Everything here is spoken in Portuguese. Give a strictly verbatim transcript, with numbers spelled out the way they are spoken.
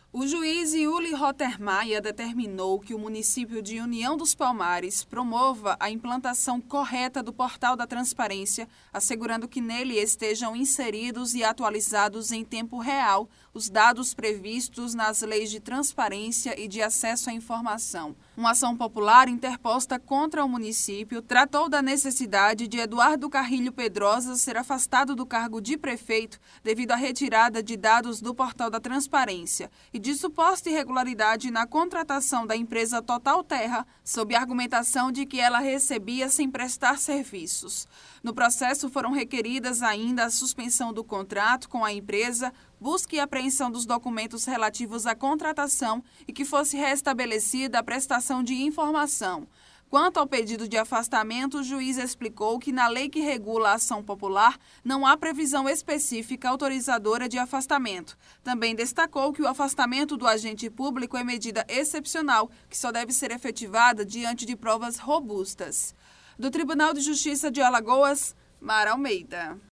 O juiz Yuli Rottermeier determinou que o município de União dos Palmares promova a implantação correta do Portal da Transparência, assegurando que nele estejam inseridos e atualizados em tempo real os dados previstos nas leis de transparência e de acesso à informação. Uma ação popular interposta contra o município tratou da necessidade de Eduardo Carrilho Pedrosa ser afastado do cargo de prefeito devido à retirada de dados do Portal da Transparência e de suposta irregularidade na contratação da empresa Total Terra, sob a argumentação de que ela recebia sem prestar serviços. No processo foram requeridas ainda a suspensão do contrato com a empresa, busca e apreensão dos documentos relativos à contratação e que fosse restabelecida a prestação de informação. Quanto ao pedido de afastamento, o juiz explicou que na lei que regula a ação popular não há previsão específica autorizadora de afastamento. Também destacou que o afastamento do agente público é medida excepcional, que só deve ser efetivada diante de provas robustas. Do Tribunal de Justiça de Alagoas, Mara Almeida.